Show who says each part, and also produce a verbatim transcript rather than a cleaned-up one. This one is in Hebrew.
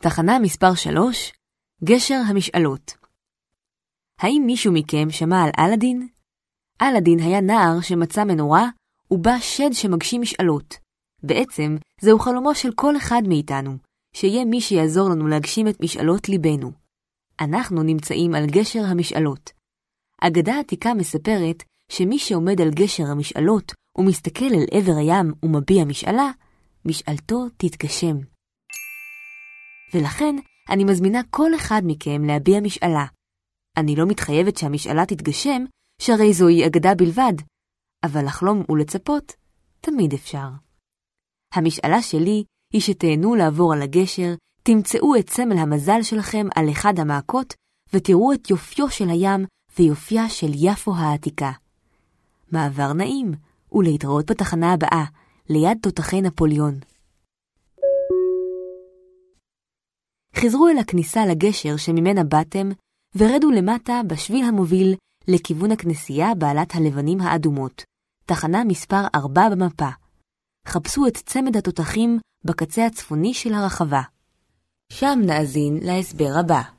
Speaker 1: תחנה מספר שלוש, גשר המשאלות. האם מישהו מכם שמע על אלאדין? אלאדין היה נער שמצא מנורה ובה שד שמגשים משאלות. בעצם זהו חלומו של כל אחד מאיתנו, שיהיה מי שיעזור לנו להגשים את משאלות ליבנו. אנחנו נמצאים על גשר המשאלות. אגדה עתיקה מספרת שמי שעומד על גשר המשאלות ומסתכל אל עבר הים ומביע משאלה, משאלתו תתגשם. ולכן אני מזמינה כל אחד מכם להביע משאלה. אני לא מתחייבת שהמשאלה תתגשם, שהרי זוהי אגדה בלבד, אבל לחלום ולצפות תמיד אפשר. המשאלה שלי היא שתהנו לעבור על הגשר, תמצאו את סמל המזל שלכם על אחד המעקות, ותראו את יופיו של הים ויופייה של יפו העתיקה. מעבר נעים, ולהתראות בתחנה הבאה, ליד תותחי נפוליאון. חזרו אל הכניסה לגשר שממנה באתם, ורדו למטה בשביל המוביל לכיוון הכנסייה בעלת הלבנים האדומות, תחנה מספר ארבע במפה. חפשו את צמד התותחים בקצה הצפוני של הרחבה. שם נאזין להסבר הבא.